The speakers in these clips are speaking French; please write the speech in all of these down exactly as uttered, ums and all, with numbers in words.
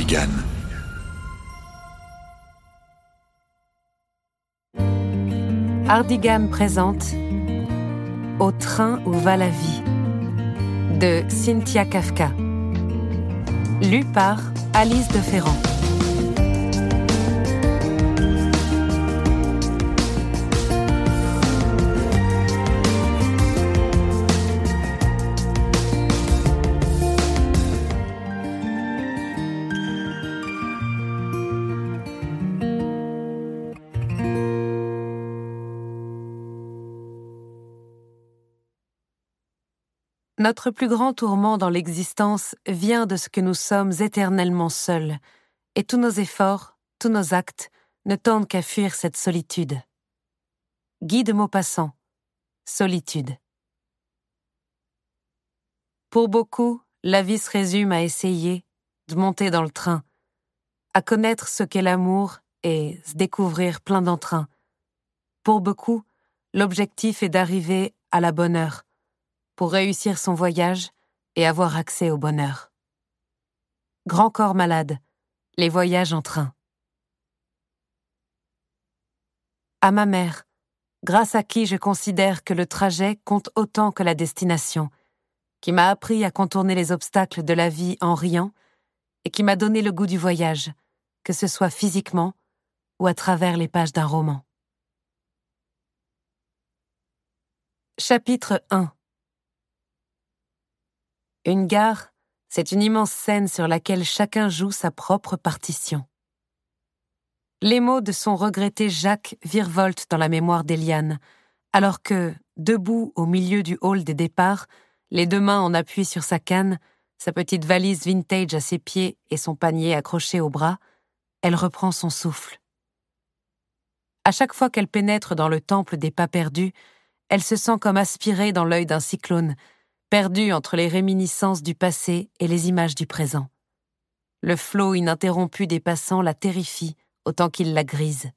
Hardigan. Hardigan présente Au train où va la vie de Cynthia Kafka. Lu par Alice de Ferrand. Notre plus grand tourment dans l'existence vient de ce que nous sommes éternellement seuls, et tous nos efforts, tous nos actes ne tendent qu'à fuir cette solitude. Guy de Maupassant, Solitude. Pour beaucoup, la vie se résume à essayer de monter dans le train, à connaître ce qu'est l'amour et se découvrir plein d'entrain. Pour beaucoup, l'objectif est d'arriver à la bonne heure, pour réussir son voyage et avoir accès au bonheur. Grand corps malade, les voyages en train. À ma mère, grâce à qui je considère que le trajet compte autant que la destination, qui m'a appris à contourner les obstacles de la vie en riant et qui m'a donné le goût du voyage, que ce soit physiquement ou à travers les pages d'un roman. Chapitre un. Une gare, c'est une immense scène sur laquelle chacun joue sa propre partition. Les mots de son regretté Jacques virevoltent dans la mémoire d'Éliane, alors que, debout au milieu du hall des départs, les deux mains en appui sur sa canne, sa petite valise vintage à ses pieds et son panier accroché au bras, elle reprend son souffle. À chaque fois qu'elle pénètre dans le temple des pas perdus, elle se sent comme aspirée dans l'œil d'un cyclone, perdue entre les réminiscences du passé et les images du présent. Le flot ininterrompu des passants la terrifie autant qu'il la grise.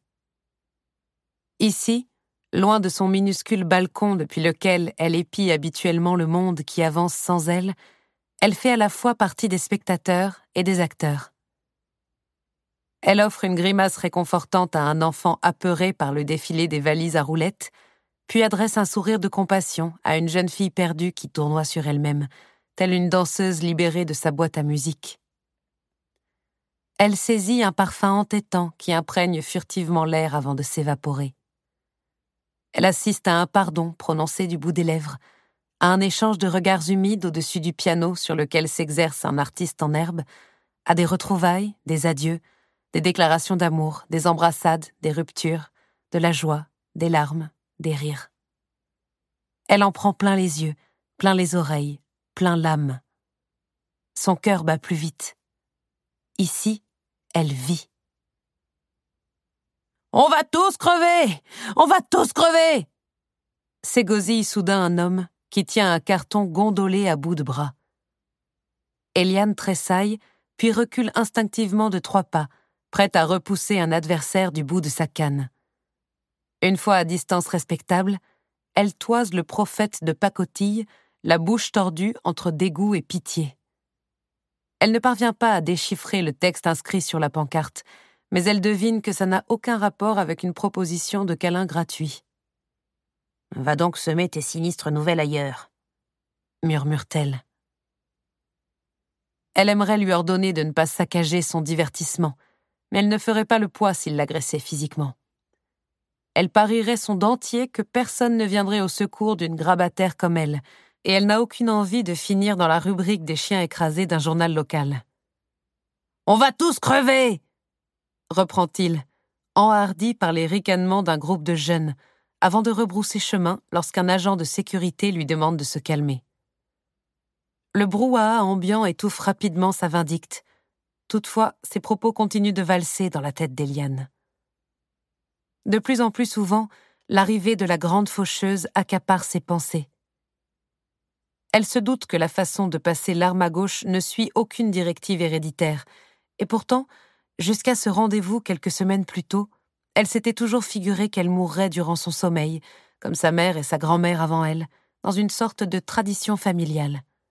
Ici, loin de son minuscule balcon depuis lequel elle épie habituellement le monde qui avance sans elle, elle fait à la fois partie des spectateurs et des acteurs. Elle offre une grimace réconfortante à un enfant apeuré par le défilé des valises à roulettes, puis adresse un sourire de compassion à une jeune fille perdue qui tournoie sur elle-même, telle une danseuse libérée de sa boîte à musique. Elle saisit un parfum entêtant qui imprègne furtivement l'air avant de s'évaporer. Elle assiste à un pardon prononcé du bout des lèvres, à un échange de regards humides au-dessus du piano sur lequel s'exerce un artiste en herbe, à des retrouvailles, des adieux, des déclarations d'amour, des embrassades, des ruptures, de la joie, des larmes, des rires. Elle en prend plein les yeux, plein les oreilles, plein l'âme. Son cœur bat plus vite. Ici, elle vit. « On va tous crever! On va tous crever !» s'égosille soudain un homme qui tient un carton gondolé à bout de bras. Éliane tressaille, puis recule instinctivement de trois pas, prête à repousser un adversaire du bout de sa canne. Une fois à distance respectable, elle toise le prophète de pacotille, la bouche tordue entre dégoût et pitié. Elle ne parvient pas à déchiffrer le texte inscrit sur la pancarte, mais elle devine que ça n'a aucun rapport avec une proposition de câlin gratuit. « Va donc semer tes sinistres nouvelles ailleurs », murmure-t-elle. Elle aimerait lui ordonner de ne pas saccager son divertissement, mais elle ne ferait pas le poids s'il l'agressait physiquement. Elle parierait son dentier que personne ne viendrait au secours d'une grabataire comme elle, et elle n'a aucune envie de finir dans la rubrique des chiens écrasés d'un journal local. « On va tous crever !» reprend-il, enhardi par les ricanements d'un groupe de jeunes, avant de rebrousser chemin lorsqu'un agent de sécurité lui demande de se calmer. Le brouhaha ambiant étouffe rapidement sa vindicte. Toutefois, ses propos continuent de valser dans la tête d'Éliane. De plus en plus souvent, l'arrivée de la grande faucheuse accapare ses pensées. Elle se doute que la façon de passer l'arme à gauche ne suit aucune directive héréditaire, et pourtant, jusqu'à ce rendez-vous quelques semaines plus tôt, elle s'était toujours figuré qu'elle mourrait durant son sommeil, comme sa mère et sa grand-mère avant elle, dans une sorte de tradition familiale.